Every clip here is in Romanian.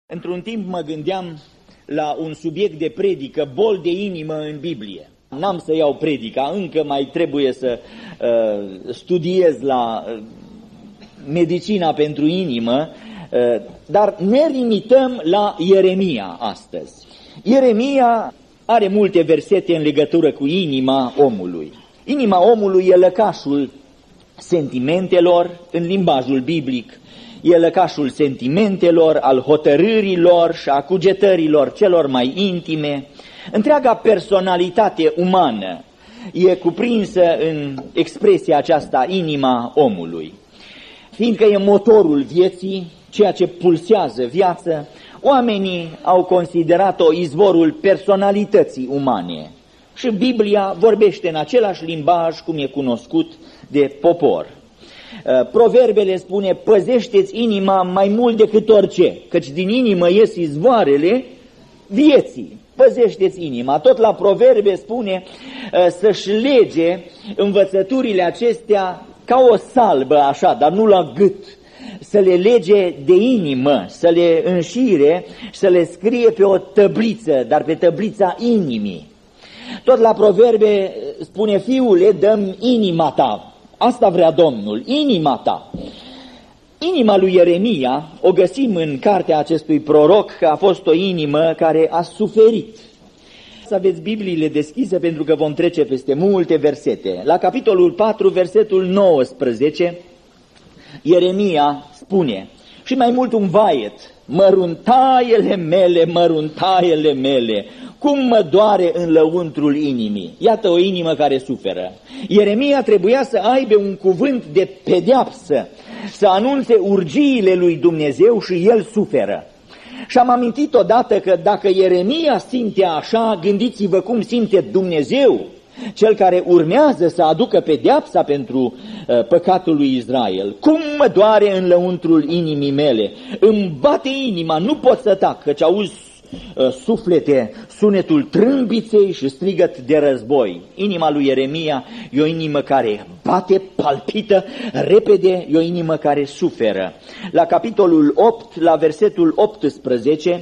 Într-un timp mă gândeam la un subiect de predică, boli de inimă în Biblie. N-am să iau predica, încă mai trebuie să studiez la medicina pentru inimă, dar ne limităm la Ieremia astăzi. Ieremia are multe versete în legătură cu inima omului. Inima omului e lăcașul sentimentelor în limbajul biblic, e lăcașul sentimentelor, al hotărârilor și a cugetărilor celor mai intime. Întreaga personalitate umană e cuprinsă în expresia aceasta, inima omului. Fiindcă e motorul vieții, ceea ce pulsează viață, oamenii au considerat-o izvorul personalității umane. Și Biblia vorbește în același limbaj cum e cunoscut de popor. Proverbele spune, păzește-ți inima mai mult decât orice, căci din inimă ies izvoarele vieții. Păzește-ți inima. Tot la Proverbe spune să-și lege învățăturile acestea ca o salbă așa, dar nu la gât. Să le lege de inimă, să le înșire și să le scrie pe o tăbliță, dar pe tăblița inimii. Tot la Proverbe spune, fiule, dă-mi inima ta. Asta vrea Domnul, inima ta. Inima lui Ieremia, o găsim în cartea acestui proroc, că a fost o inimă care a suferit. Să aveți Bibliile deschise pentru că vom trece peste multe versete. La capitolul 4, versetul 19, Ieremia spune, și mai mult un vaet, măruntaiele mele, cum mă doare în lăuntrul inimii. Iată o inimă care suferă. Ieremia trebuia să aibă un cuvânt de pedeapsă, să anunțe urgiile lui Dumnezeu și el suferă. Și am amintit odată că dacă Ieremia simte așa, gândiți-vă cum simte Dumnezeu, cel care urmează să aducă pedeapsa pentru păcatul lui Israel. Cum mă doare în lăuntrul inimii mele, îmi bate inima, nu pot să tac, căci auzi suflete, sunetul trâmbiței și strigăt de război. Inima lui Ieremia e o inimă care bate, palpită repede, e o inimă care suferă. La capitolul 8, la versetul 18,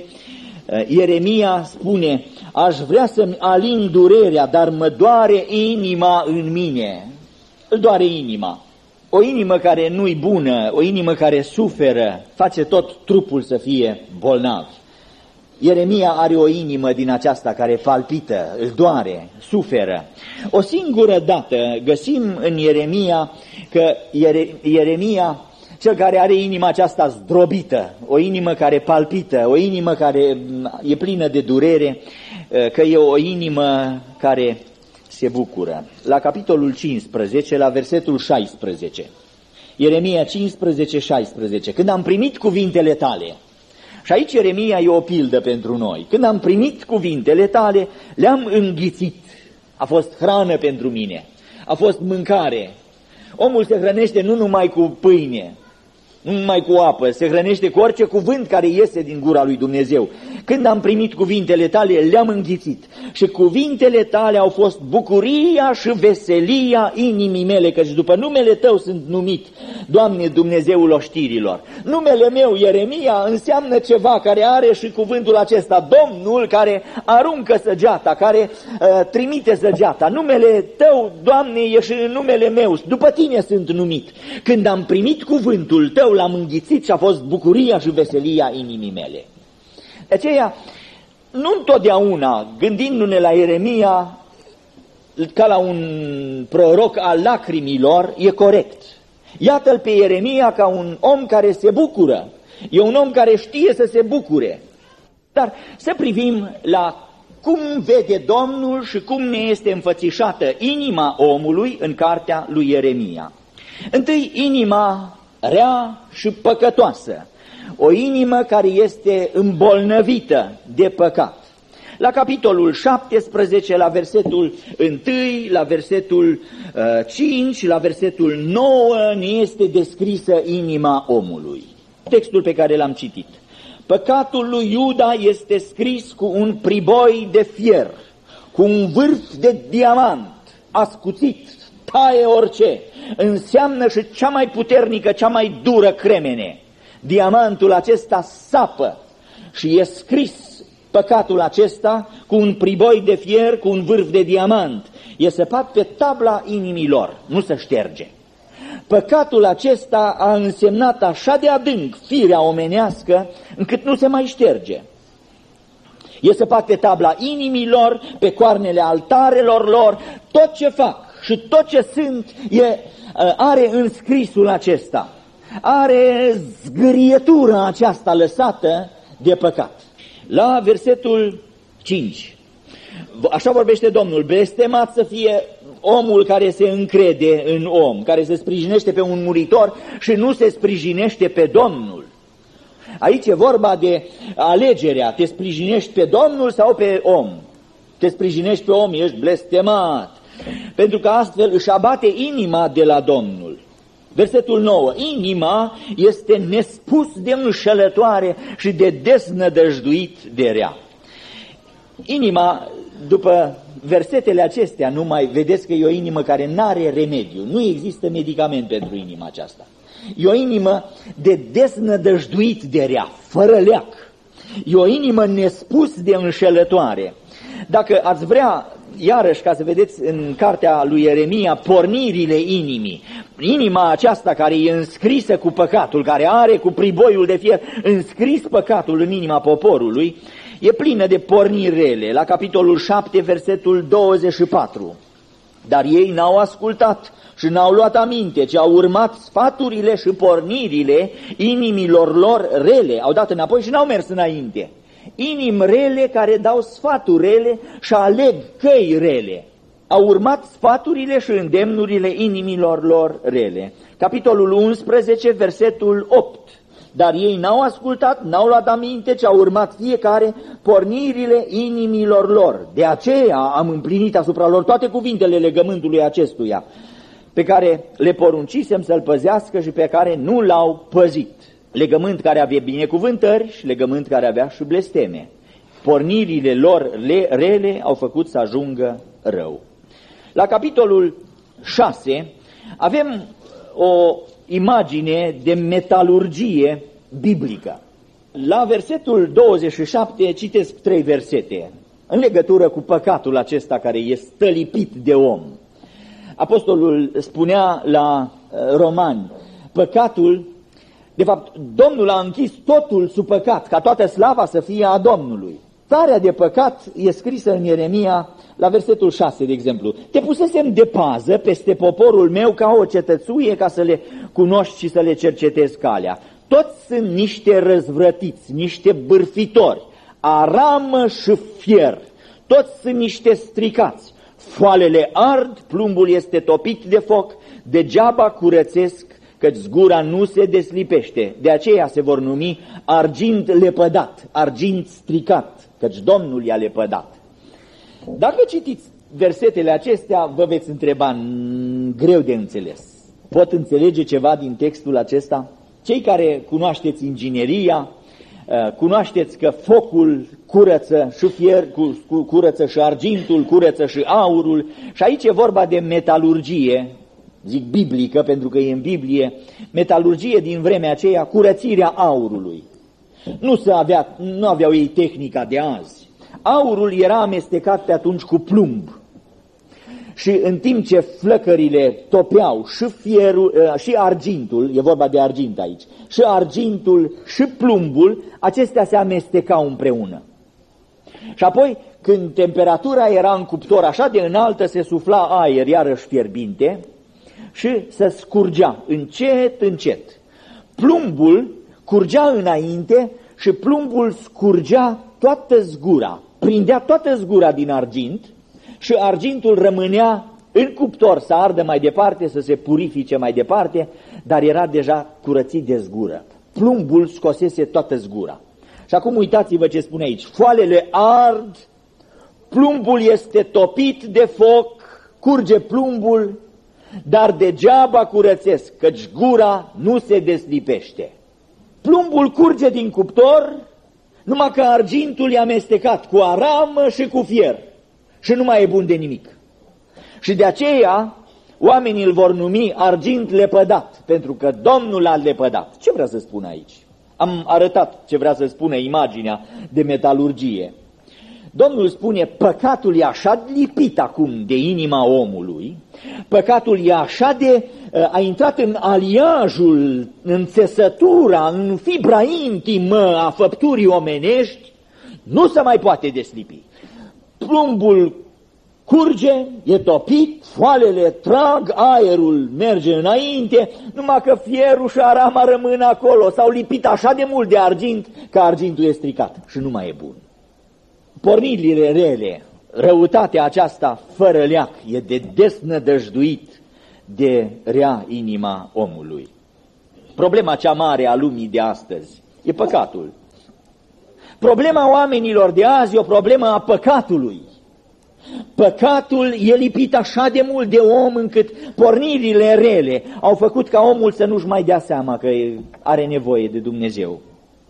Ieremia spune, aș vrea să-mi alin durerea, dar mă doare inima în mine. Îl doare inima. O inimă care nu-i bună, o inimă care suferă, face tot trupul să fie bolnav. Ieremia are o inimă din aceasta care palpită, îl doare, suferă. O singură dată găsim în Ieremia că Ieremia, cel care are inima aceasta zdrobită, o inimă care palpită, o inimă care e plină de durere, că e o inimă care se bucură. La capitolul 15, la versetul 16, Ieremia 15, 16, când am primit cuvintele tale, și aici Ieremia e o pildă pentru noi. Când am primit cuvintele tale, le-am înghițit. A fost hrană pentru mine, a fost mâncare. Omul se hrănește nu numai cu pâine, nu numai cu apă, se hrănește cu orice cuvânt care iese din gura lui Dumnezeu. Când am primit cuvintele tale, le-am înghițit. Și cuvintele tale au fost bucuria și veselia inimii mele, căci după numele tău sunt numit, Doamne, Dumnezeul oștirilor. Numele meu, Ieremia, înseamnă ceva care are și cuvântul acesta, Domnul care aruncă săgeata, care trimite săgeata. Numele tău, Doamne, e și numele meu, după tine sunt numit. Când am primit cuvântul tău, l-am înghițit și a fost bucuria și veselia inimii mele. De aceea, nu întotdeauna, gândindu-ne la Ieremia ca la un proroc al lacrimilor, e corect. Iată-l pe Ieremia ca un om care se bucură. E un om care știe să se bucure. Dar să privim la cum vede Domnul și cum ne este înfățișată inima omului în cartea lui Ieremia. Întâi, inima rea și păcătoasă. O inimă care este îmbolnăvită de păcat. La capitolul 17, la versetul 1, la versetul 5, la versetul 9, ne este descrisă inima omului. Textul pe care l-am citit. Păcatul lui Iuda este scris cu un priboi de fier, cu un vârf de diamant, ascuțit, taie orice. Înseamnă și cea mai puternică, cea mai dură cremene. Diamantul acesta sapă și e scris păcatul acesta cu un priboi de fier, cu un vârf de diamant. E săpat pe tabla inimii lor, nu se șterge. Păcatul acesta a însemnat așa de adânc firea omenească încât nu se mai șterge. E săpat pe tabla inimilor, pe coarnele altarelor lor, tot ce fac și tot ce sunt are înscrisul acesta, are zgârietura aceasta lăsată de păcat. La versetul 5, așa vorbește Domnul: blestemat să fie omul care se încrede în om, care se sprijinește pe un muritor și nu se sprijinește pe Domnul. Aici e vorba de alegerea, te sprijinești pe Domnul sau pe om. Te sprijinești pe om, ești blestemat, pentru că astfel își abate inima de la Domnul. Versetul 9, inima este nespus de înșelătoare și de desnădăjduit de rea. Inima, după versetele acestea, numai vedeți că e o inimă care n-are remediu, nu există medicament pentru inima aceasta. E o inimă de desnădăjduit de rea, fără leac. E o inimă nespus de înșelătoare. Dacă ați vrea, iarăși, ca să vedeți în cartea lui Ieremia, pornirile inimii, inima aceasta care e înscrisă cu păcatul, care are cu priboiul de fier înscris păcatul în inima poporului, e plină de porniri rele. La capitolul 7, versetul 24. Dar ei n-au ascultat și n-au luat aminte, ci au urmat sfaturile și pornirile inimilor lor rele. Au dat înapoi și n-au mers înainte. Inimi rele care dau sfaturi rele și aleg căi rele. Au urmat sfaturile și îndemnurile inimilor lor rele. Capitolul 11, versetul 8. Dar ei n-au ascultat, n-au luat aminte, ci au urmat fiecare pornirile inimilor lor. De aceea am împlinit asupra lor toate cuvintele legământului acestuia, pe care le poruncisem să-l păzească și pe care nu l-au păzit. Legământ care avea binecuvântări și legământ care avea și blesteme. Pornirile lor rele au făcut să ajungă rău. La capitolul 6 avem o imagine de metalurgie biblică. La versetul 27 citesc 3 versete în legătură cu păcatul acesta care e stălipit de om. Apostolul spunea la Romani, păcatul, de fapt, Domnul a închis totul sub păcat, ca toată slava să fie a Domnului. Starea de păcat e scrisă în Ieremia, la versetul 6, de exemplu. Te pusesem de pază peste poporul meu ca o cetățuie, ca să le cunoști și să le cercetezi calea. Toți sunt niște răzvrătiți, niște bârfitori, aramă și fier. Toți sunt niște stricați. Foalele ard, plumbul este topit de foc, degeaba curățesc, căci zgura nu se deslipește. De aceea se vor numi argint lepădat, argint stricat, căci Domnul i-a lepădat. Dacă citiți versetele acestea, vă veți întreba, greu de înțeles. Pot înțelege ceva din textul acesta? Cei care cunoașteți ingineria, cunoașteți că focul curăță și fier, curăță și argintul, curăță și aurul, și aici e vorba de metalurgie, zic biblică pentru că e în Biblie, metalurgie din vremea aceea, curățirea aurului. Nu aveau ei tehnica de azi. Aurul era amestecat pe atunci cu plumb. Și în timp ce flăcările topeau și fierul, și argintul, e vorba de argint aici, și argintul și plumbul, acestea se amestecau împreună. Și apoi, când temperatura era în cuptor așa de înaltă, se sufla aer, iarăși fierbinte, și se scurgea încet, încet. Plumbul curgea înainte și plumbul scurgea toată zgura, prindea toată zgura din argint și argintul rămânea în cuptor să ardă mai departe, să se purifice mai departe, dar era deja curățit de zgură. Plumbul scosese toată zgura. Și acum uitați-vă ce spune aici. Foalele ard, plumbul este topit de foc, curge plumbul, dar degeaba curățesc, căci gura nu se deslipește. Plumbul curge din cuptor, numai că argintul e amestecat cu aramă și cu fier și nu mai e bun de nimic. Și de aceea oamenii îl vor numi argint lepădat, pentru că Domnul l-a lepădat. Ce vrea să spun aici? Am arătat ce vrea să spună imaginea de metalurgie. Domnul spune, păcatul e așa lipit acum de inima omului, păcatul e așa de, a intrat în aliajul, în țesătura, în fibra intimă a făpturii omenești, nu se mai poate deslipi. Plumbul curge, e topit, foalele trag, aerul merge înainte, numai că fierul și arama rămân acolo, s-au lipit așa de mult de argint, că argintul e stricat și nu mai e bun. Pornirile rele, răutatea aceasta fără leac, e de desnădăjduit de rea inima omului. Problema cea mare a lumii de astăzi e păcatul. Problema oamenilor de azi e o problemă a păcatului. Păcatul e lipit așa de mult de om încât pornirile rele au făcut ca omul să nu-și mai dea seama că are nevoie de Dumnezeu.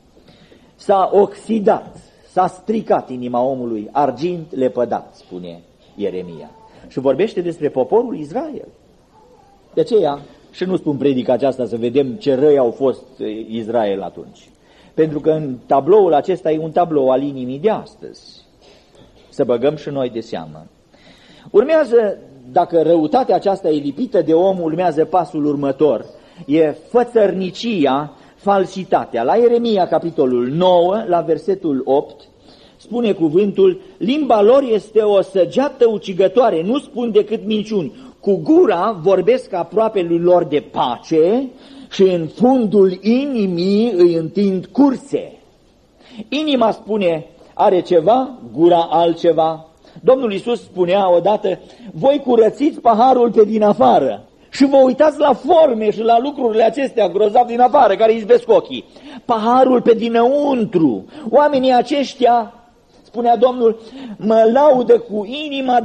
S-a oxidat, s-a stricat inima omului, argint lepădat, spune Ieremia. Și vorbește despre poporul Israel. De aceea, și nu spun predica aceasta să vedem ce răi au fost Israel atunci. Pentru că în tabloul acesta e un tablou al inimii de astăzi. Să băgăm și noi de seamă. Urmează, dacă răutatea aceasta e lipită de om, urmează pasul următor. E fățărnicia, falsitatea. La Ieremia, capitolul 9, la versetul 8, spune cuvântul, limba lor este o săgeată ucigătoare, nu spun decât minciuni. Cu gura vorbesc aproapelui lor de pace și în fundul inimii îi întind curse. Inima, spune, are ceva, gura altceva. Domnul Iisus spunea odată, voi curățiți paharul pe din afară și vă uitați la forme și la lucrurile acestea grozav din afară care izbesc ochii. Paharul pe dinăuntru. Oamenii aceștia, spunea Domnul, mă laudă cu inima,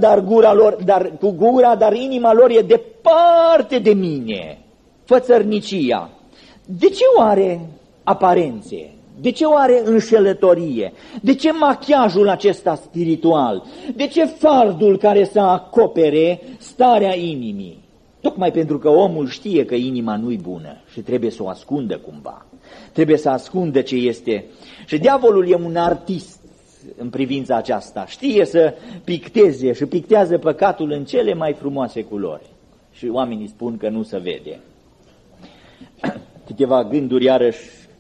dar inima lor e departe de mine. Fățărnicia. De ce oare aparențe? De ce oare înșelătorie? De ce machiajul acesta spiritual? De ce fardul care să acopere starea inimii? Tocmai pentru că omul știe că inima nu-i bună și trebuie să o ascundă cumva. Trebuie să ascundă ce este. Și diavolul e un artist în privința aceasta. Știe să picteze și pictează păcatul în cele mai frumoase culori. Și oamenii spun că nu se vede. Câteva gânduri iarăși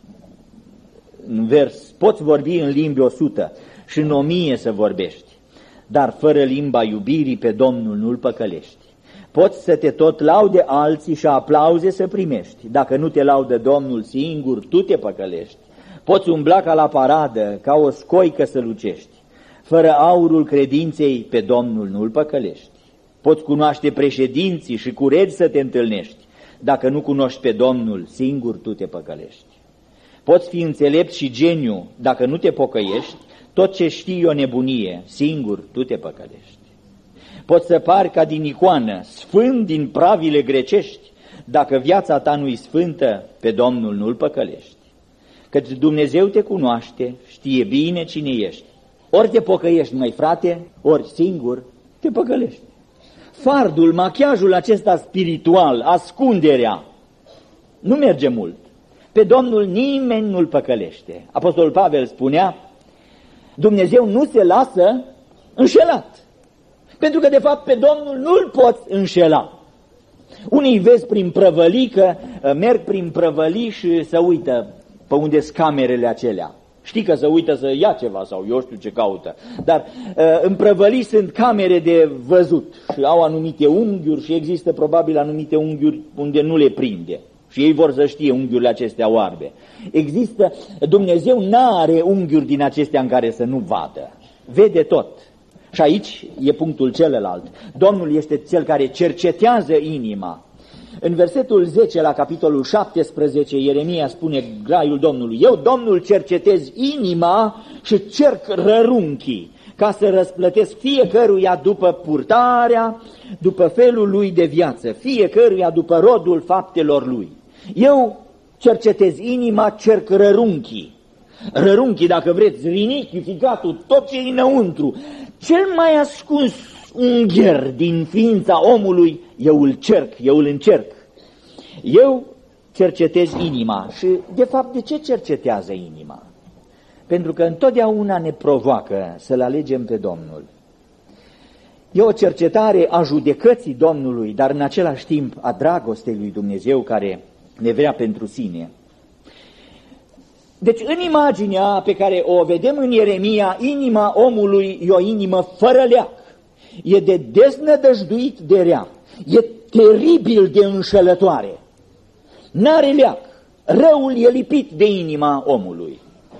în vers. Poți vorbi în limbi 100 și în 1000 să vorbești, dar fără limba iubirii pe Domnul nu-L păcălești. Poți să te tot laude alții și aplauze să primești. Dacă nu te laudă Domnul singur, tu te păcălești. Poți umbla ca la paradă, ca o scoică să lucești. Fără aurul credinței pe Domnul nu-L păcălești. Poți cunoaște președinții și cu regi să te întâlnești. Dacă nu cunoști pe Domnul, singur tu te păcălești. Poți fi înțelept și geniu, dacă nu te pocăiești, tot ce știi e o nebunie, singur tu te păcălești. Poți să pari ca din icoană, sfânt din pravile grecești, dacă viața ta nu-i sfântă, pe Domnul nu-L păcălești. Căci Dumnezeu te cunoaște, știe bine cine ești. Ori te pocăiești, măi frate, ori singur te păcălești. Fardul, machiajul acesta spiritual, ascunderea, nu merge mult. Pe Domnul nimeni nu-L păcălește. Apostolul Pavel spunea, Dumnezeu nu se lasă înșelat. Pentru că, de fapt, pe Domnul nu-L poți înșela. Unii vezi prin prăvălii că merg prin prăvălii și se uită pe unde-s camerele acelea. Știi că se uită să ia ceva sau eu știu ce caută. Dar în prăvălii sunt camere de văzut și au anumite unghiuri și există probabil anumite unghiuri unde nu le prinde. Și ei vor să știe unghiurile acestea oarbe. Există, Dumnezeu n-are unghiuri din acestea în care să nu vadă. Vede tot. Și aici e punctul celălalt. Domnul este cel care cercetează inima. În versetul 10 la capitolul 17, Ieremia spune graiul Domnului, eu, Domnul, cercetez inima și cerc rărunchii, ca să răsplătesc fiecăruia după purtarea, după felul lui de viață, fiecăruia după rodul faptelor lui. Eu cercetez inima, cerc rărunchii. Rărunchii, dacă vreți, rinichii, ficatul, tot ce e înăuntru. Cel mai ascuns ungher din ființa omului, eu îl cerc, eu îl încerc. Eu cercetezi inima. Și, de fapt, de ce cercetează inima? Pentru că întotdeauna ne provoacă să-L alegem pe Domnul. E o cercetare a judecății Domnului, dar în același timp a dragostei lui Dumnezeu care ne vrea pentru sine. Deci în imaginea pe care o vedem în Ieremia, inima omului e o inimă fără leac, e de deznădăjduit de rea, e teribil de înșelătoare, n-are leac, răul e lipit de inima omului.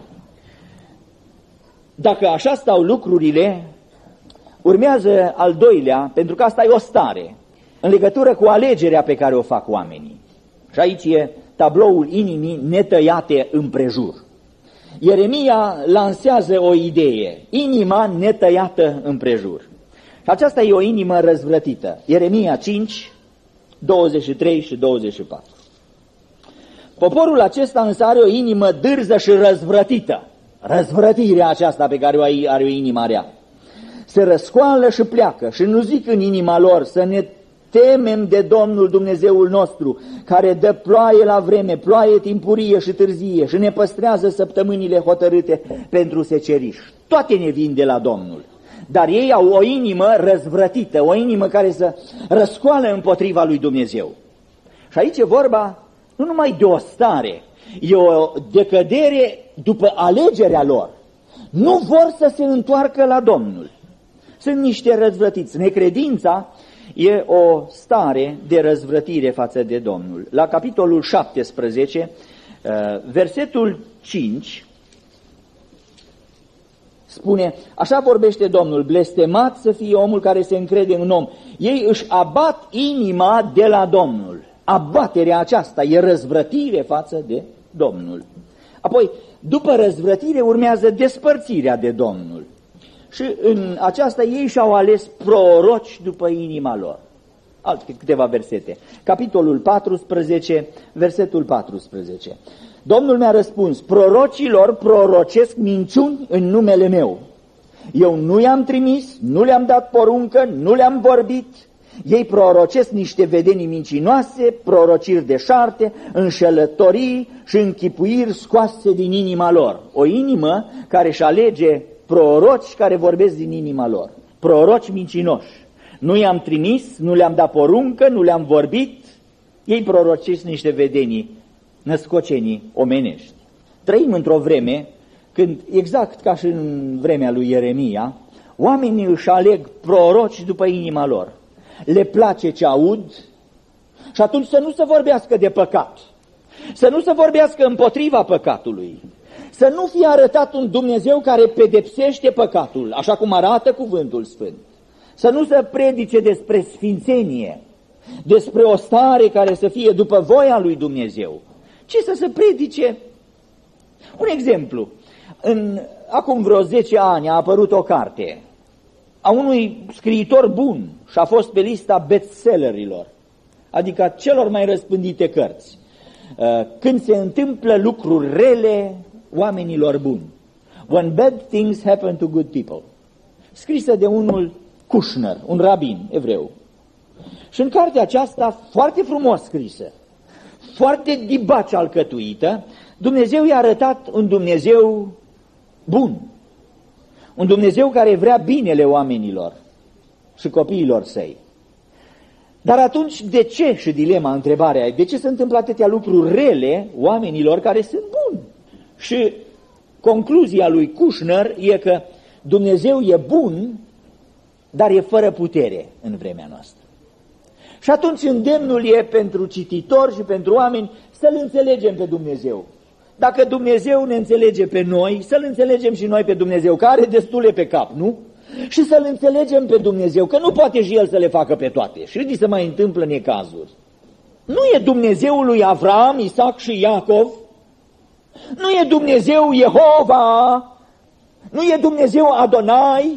Dacă așa stau lucrurile, urmează al doilea, pentru că asta e o stare, în legătură cu alegerea pe care o fac oamenii. Și aici e tabloul inimii netăiate împrejur. Ieremia lansează o idee, inima netăiată împrejur. Și aceasta e o inimă răzvrătită. Ieremia 5, 23 și 24. Poporul acesta însă are o inimă dârză și răzvrătită. Răzvrătirea aceasta pe care o are o inima rea. Se răscoală și pleacă și nu zic în inima lor să ne temem de Domnul Dumnezeul nostru, care dă ploaie la vreme, ploaie timpurie și târzie și ne păstrează săptămânile hotărâte pentru seceriș. Toate ne vin de la Domnul, dar ei au o inimă răzvrătită, o inimă care să răscoală împotriva lui Dumnezeu. Și aici e vorba nu numai de o stare, e o decădere după alegerea lor. Nu vor să se întoarcă la Domnul. Sunt niște răzvrătiți. Necredința e o stare de răzvrătire față de Domnul. La capitolul 17, versetul 5, spune, așa vorbește Domnul, blestemat să fie omul care se încrede în om. Ei își abat inima de la Domnul. Abaterea aceasta e răzvrătire față de Domnul. Apoi, după răzvrătire urmează despărțirea de Domnul. Și în aceasta ei și-au ales proroci după inima lor. Alte câteva versete. Capitolul 14, versetul 14. Domnul mi-a răspuns, prorocilor prorocesc minciuni în numele meu. Eu nu i-am trimis, nu le-am dat poruncă, nu le-am vorbit. Ei prorocesc niște vedenii mincinoase, prorociri deșarte, înșelătorii și închipuiri scoase din inima lor. O inimă care își alege proroci care vorbesc din inima lor. Proroci mincinoși. Nu i-am trimis, nu le-am dat poruncă, nu le-am vorbit. Ei prorocesc niște vedenii, născocenii omenești. Trăim într-o vreme când, exact ca și în vremea lui Ieremia, oamenii își aleg proroci după inima lor. Le place ce aud și atunci să nu se vorbească de păcat, să nu se vorbească împotriva păcatului, să nu fie arătat un Dumnezeu care pedepsește păcatul, așa cum arată cuvântul sfânt, să nu se predice despre sfințenie, despre o stare care să fie după voia lui Dumnezeu, ci să se predice. Un exemplu, acum vreo 10 ani a apărut o carte a unui scriitor bun și a fost pe lista bestsellerilor, adică celor mai răspândite cărți. Când se întâmplă lucruri rele oamenilor buni. When bad things happen to good people. Scrisă de unul Kushner, un rabin evreu. Și în cartea aceasta, foarte frumos scrisă, foarte dibaci alcătuită, Dumnezeu i-a arătat un Dumnezeu bun. Un Dumnezeu care vrea binele oamenilor și copiilor săi. Dar atunci de ce, și dilema, întrebarea, de ce se întâmplă atâtea lucruri rele oamenilor care sunt buni? Și concluzia lui Kushner e că Dumnezeu e bun, dar e fără putere în vremea noastră. Și atunci îndemnul e pentru cititori și pentru oameni să-L înțelegem pe Dumnezeu. Dacă Dumnezeu ne înțelege pe noi, să-L înțelegem și noi pe Dumnezeu, care are destule pe cap, nu? Și să-L înțelegem pe Dumnezeu, că nu poate și El să le facă pe toate. Și ridică să mai întâmplă necazuri. Nu e Dumnezeul lui Avram, Isaac și Iacov? Nu e Dumnezeu Jehova? Nu e Dumnezeu Adonai?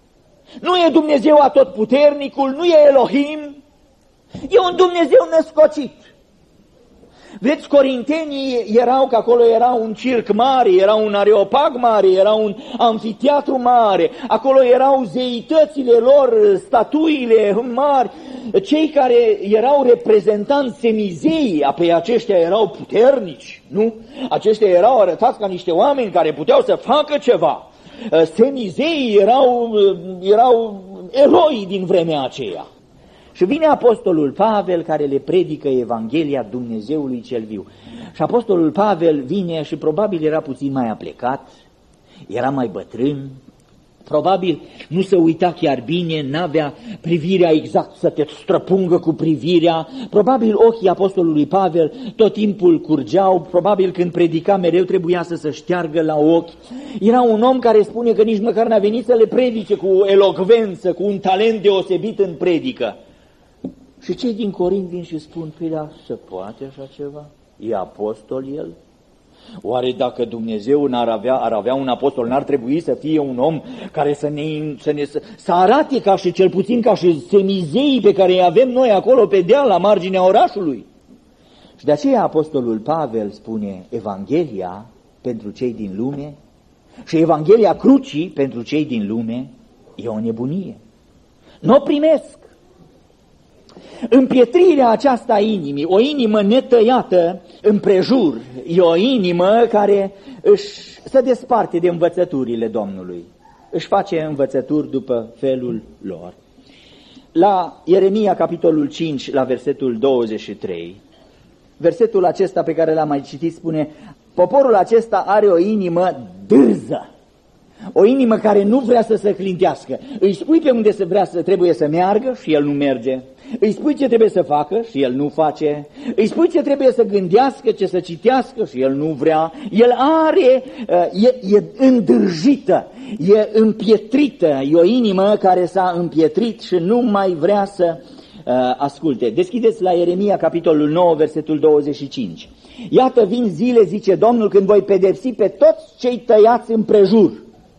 Nu e Dumnezeu Atotputernicul? Nu e Elohim? E un Dumnezeu născocit. Vedeți, corintenii erau, că acolo era un circ mare, era un areopag mare, era un amfiteatru mare, acolo erau zeitățile lor, statuile mari, cei care erau reprezentanți semizei, apoi aceștia erau puternici, nu? Aceștia erau arătați ca niște oameni care puteau să facă ceva. Semizei erau eroi din vremea aceea. Și vine apostolul Pavel care le predică Evanghelia Dumnezeului cel viu. Și apostolul Pavel vine și probabil era puțin mai aplecat, era mai bătrân, probabil nu se uita chiar bine, n-avea privirea exact să te străpungă cu privirea, probabil ochii apostolului Pavel tot timpul curgeau, probabil când predica mereu trebuia să se șteargă la ochi. Era un om care spune că nici măcar n-a venit să le predice cu elocvență, cu un talent deosebit în predică. Și cei din Corint vin și spun, păi da, se poate așa ceva? E apostol el? Oare dacă Dumnezeu ar avea un apostol, n-ar trebui să fie un om care să arate ca și cel puțin ca și semizeii pe care îi avem noi acolo pe deal, la marginea orașului? Și de aceea apostolul Pavel spune, Evanghelia pentru cei din lume și Evanghelia crucii pentru cei din lume e o nebunie. Nu primesc. Împietrirea aceasta a inimii, o inimă netăiată împrejur, e o inimă care se desparte de învățăturile Domnului, își face învățături după felul lor. La Ieremia, capitolul 5, la versetul 23, versetul acesta pe care l-am mai citit spune, poporul acesta are o inimă dârză, o inimă care nu vrea să se clintească. Îi spui pe unde trebuie să meargă și el nu merge. Îi spui ce trebuie să facă și el nu face. Îi spui ce trebuie să gândească, ce să citească și el nu vrea. El e îndârjită, e împietrită, e o inimă care s-a împietrit și nu mai vrea să asculte. Deschideți la Ieremia, capitolul 9, versetul 25. Iată vin zile, zice Domnul, când voi pedepsi pe toți cei tăiați împrejur.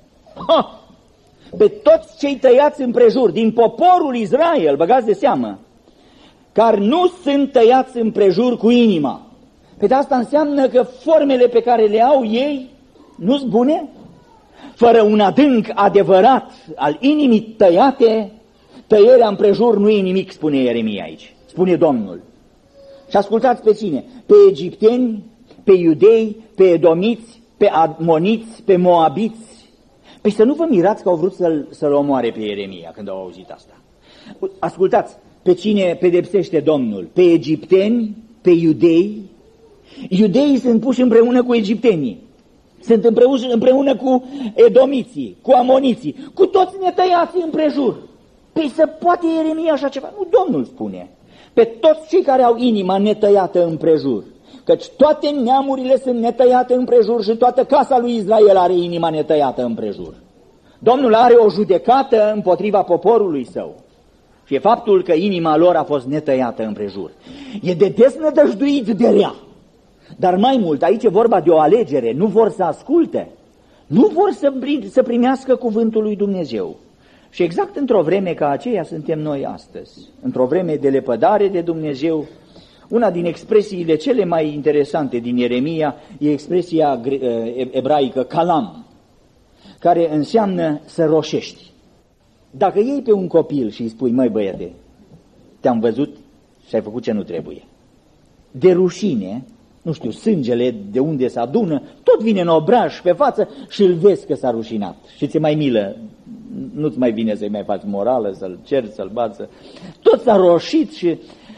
Pe toți cei tăiați împrejur, din poporul Israel, băgați de seamă, care nu sunt tăiați împrejur cu inima. Pe de asta înseamnă că formele pe care le au ei nu-s bune? Fără un adânc adevărat al inimii tăiate, tăierea împrejur nu e nimic, spune Ieremia aici, spune Domnul. Și ascultați pe cine? Pe egipteni, pe iudei, pe edomiți, pe amoniți, pe moabiți. Păi să nu vă mirați că au vrut să-l omoare pe Ieremia când au auzit asta. Ascultați, pe cine pedepsește Domnul? Pe egipteni, pe iudei. Iudeii sunt puși împreună cu egiptenii, sunt împreună cu edomiții, cu amoniții, cu toți netăiații împrejur. Păi să poate Ieremia așa ceva? Nu, Domnul spune. Pe toți cei care au inima netăiată împrejur. Căci toate neamurile sunt netăiate împrejur și toată casa lui Israel are inima netăiată împrejur. Domnul are o judecată împotriva poporului său. Și e faptul că inima lor a fost netăiată împrejur. E de desnădăjduit de rea. Dar mai mult, aici e vorba de o alegere. Nu vor să asculte. Nu vor să primească cuvântul lui Dumnezeu. Și exact într-o vreme ca aceea suntem noi astăzi. Într-o vreme de lepădare de Dumnezeu. Una din expresiile cele mai interesante din Ieremia e expresia ebraică kalam, care înseamnă să roșești. Dacă iei pe un copil și îi spui, măi băiete, te-am văzut și ai făcut ce nu trebuie, de rușine, nu știu, sângele de unde se adună, tot vine în obraj pe față și îl vezi că s-a rușinat și ți-e mai milă, nu-ți mai vine să-i mai faci morală, să-l ceri, să-l bați, tot s-a roșit și...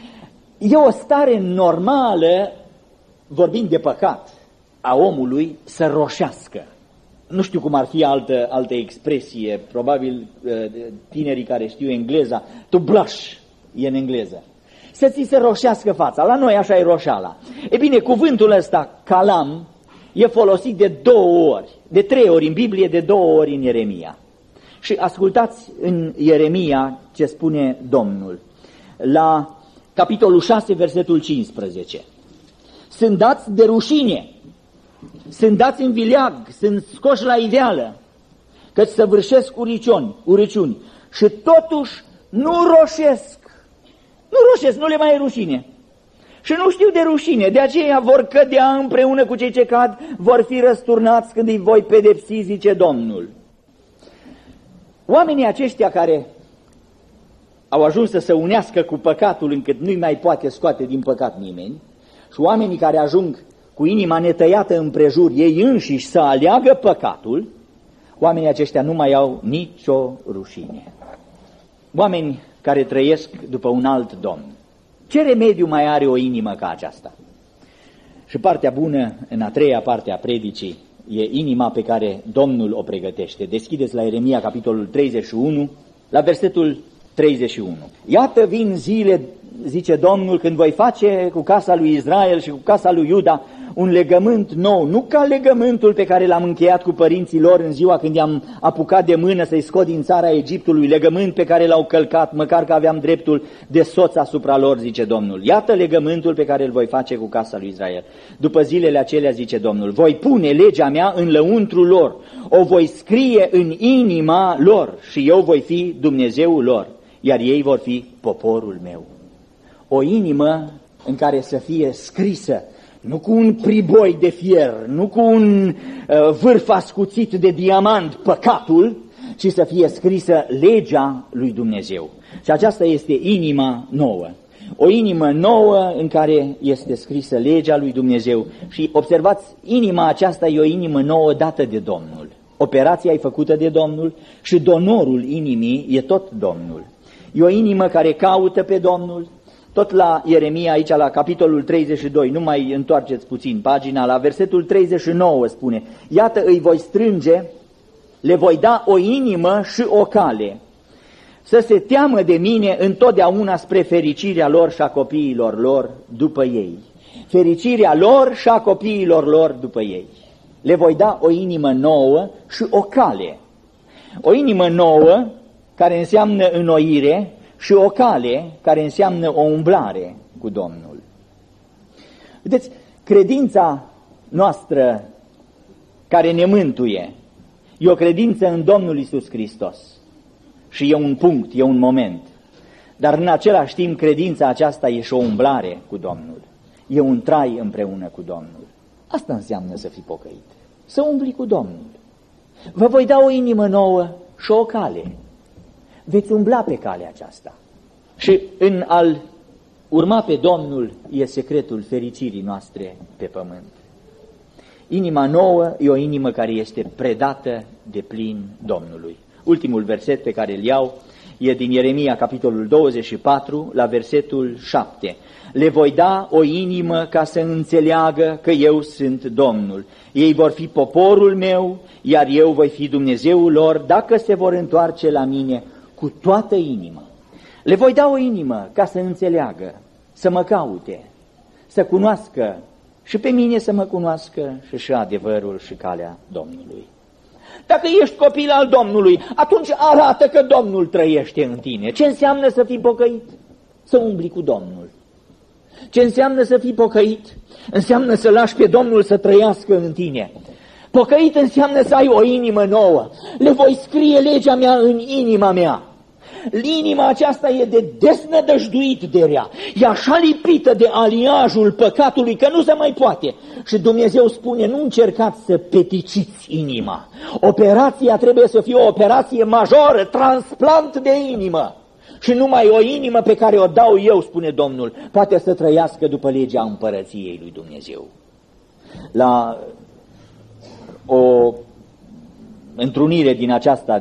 E o stare normală, vorbind de păcat, a omului să roșească. Nu știu cum ar fi altă expresie, probabil tinerii care știu engleza, to blush e în engleză. Să ți se roșească fața, la noi așa e roșeala. E bine, cuvântul ăsta, kalam, e folosit de 2 ori, de 3 ori în Biblie, de 2 ori în Ieremia. Și ascultați în Ieremia ce spune Domnul. La capitolul 6, versetul 15. Sunt dați de rușine, sunt dați în vileag, sunt scoși la iveală, căci săvârșesc urăciuni și totuși nu roșesc. Nu roșesc, nu le mai e rușine. și nu știu de rușine, de aceea vor cădea împreună cu cei ce cad, vor fi răsturnați când îi voi pedepsi, zice Domnul. Oamenii aceștia care au ajuns să se unească cu păcatul încât nu-i mai poate scoate din păcat nimeni, și oamenii care ajung cu inima netăiată împrejur ei înșiși să aleagă păcatul, oamenii aceștia nu mai au nicio rușine. Oameni care trăiesc după un alt domn. Ce remediu mai are o inimă ca aceasta? Și partea bună, în a treia parte a predicii, e inima pe care Domnul o pregătește. Deschideți la Ieremia, capitolul 31, la versetul 31. Iată vin zile, zice Domnul, când voi face cu casa lui Israel și cu casa lui Iuda un legământ nou, nu ca legământul pe care l-am încheiat cu părinții lor în ziua când i-am apucat de mână să-i scot din țara Egiptului, legământ pe care l-au călcat, măcar că aveam dreptul de soț asupra lor, zice Domnul. Iată legământul pe care îl voi face cu casa lui Israel. După zilele acelea, zice Domnul, voi pune legea mea în lăuntrul lor, o voi scrie în inima lor și eu voi fi Dumnezeul lor, iar ei vor fi poporul meu. O inimă în care să fie scrisă, nu cu un priboi de fier, nu cu un vârf ascuțit de diamant, păcatul, ci să fie scrisă legea lui Dumnezeu. Și aceasta este inima nouă. O inimă nouă în care este scrisă legea lui Dumnezeu. Și observați, inima aceasta e o inimă nouă dată de Domnul. Operația e făcută de Domnul și donorul inimii e tot Domnul. E o inimă care caută pe Domnul. Tot la Ieremia, aici la capitolul 32, nu mai întoarceți puțin pagina, la versetul 39 spune: iată îi voi strânge, le voi da o inimă și o cale, să se teamă de mine întotdeauna spre fericirea lor și a copiilor lor după ei. Fericirea lor și a copiilor lor după ei. Le voi da o inimă nouă și o cale. O inimă nouă care înseamnă înnoire și o cale care înseamnă o umblare cu Domnul. Vedeți, credința noastră care ne mântuie e o credință în Domnul Iisus Hristos. Și e un punct, e un moment. Dar în același timp credința aceasta e și o umblare cu Domnul. E un trai împreună cu Domnul. Asta înseamnă să fii pocăit. Să umbli cu Domnul. Vă voi da o inimă nouă și o cale. Veți umbla pe calea aceasta. Și în a-L urma pe Domnul e secretul fericirii noastre pe pământ. Inima nouă e o inimă care este predată de plin Domnului. Ultimul verset pe care îl iau e din Ieremia, capitolul 24, la versetul 7. Le voi da o inimă ca să înțeleagă că eu sunt Domnul. Ei vor fi poporul meu, iar eu voi fi Dumnezeul lor, dacă se vor întoarce la mine cu toată inima. Le voi da o inimă ca să înțeleagă, să mă caute, să cunoască și pe mine să mă cunoască și adevărul și calea Domnului. Dacă ești copil al Domnului, atunci arată că Domnul trăiește în tine. Ce înseamnă să fii pocăit? Să umbli cu Domnul. Ce înseamnă să fii pocăit? Înseamnă să lași pe Domnul să trăiască în tine. Pocăit înseamnă să ai o inimă nouă. Le voi scrie legea mea în inima mea. Inima aceasta e de desnădăjduit de rea. E așa lipită de aliajul păcatului că nu se mai poate. Și Dumnezeu spune, nu încercați să peticiți inima. Operația trebuie să fie o operație majoră, transplant de inimă. Și numai o inimă pe care o dau eu, spune Domnul, poate să trăiască după legea împărăției lui Dumnezeu. La o întrunire din aceasta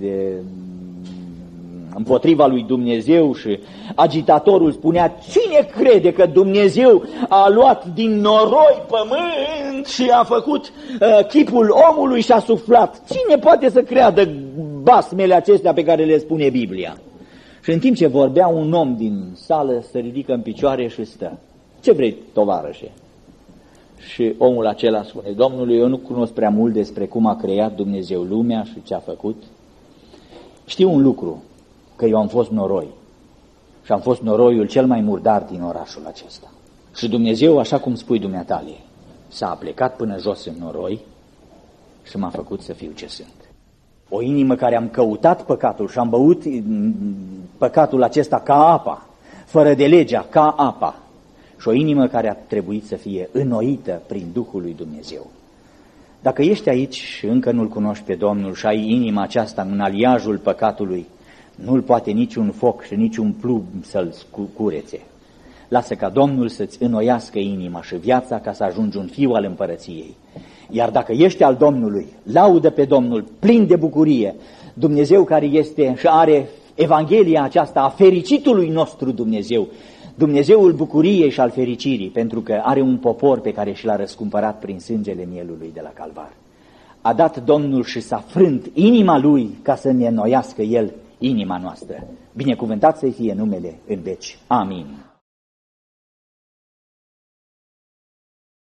împotriva lui Dumnezeu și agitatorul spunea, cine crede că Dumnezeu a luat din noroi pământ și a făcut chipul omului și a suflat? Cine poate să creadă basmele acestea pe care le spune Biblia? Și în timp ce vorbea, un om din sală se ridică în picioare și stă. Ce vrei, tovarășe? Și omul acela spune, Domnului, eu nu cunosc prea mult despre cum a creat Dumnezeu lumea și ce a făcut. Știu un lucru, că eu am fost noroi și am fost noroiul cel mai murdar din orașul acesta. Și Dumnezeu, așa cum spui dumneatale, s-a plecat până jos în noroi și m-a făcut să fiu ce sunt. O inimă care am căutat păcatul și am băut păcatul acesta ca apa, fără de legea, ca apa. și o inimă care a trebuit să fie înnoită prin Duhul lui Dumnezeu. Dacă ești aici și încă nu-L cunoști pe Domnul și ai inima aceasta în aliajul păcatului, nu-L poate niciun foc și niciun plumb să-L curețe. Lasă ca Domnul să-ți înnoiască inima și viața ca să ajungi un fiu al împărăției. Iar dacă ești al Domnului, laudă pe Domnul, plin de bucurie, Dumnezeu care este și are Evanghelia aceasta a fericitului nostru Dumnezeu, Dumnezeul bucuriei și al fericirii, pentru că are un popor pe care și l-a răscumpărat prin sângele mielului de la Calvar. A dat Domnul și s-a frânt inima Lui ca să ne înnoiască El inima noastră. Binecuvântat să-i fie numele în veci. Amin.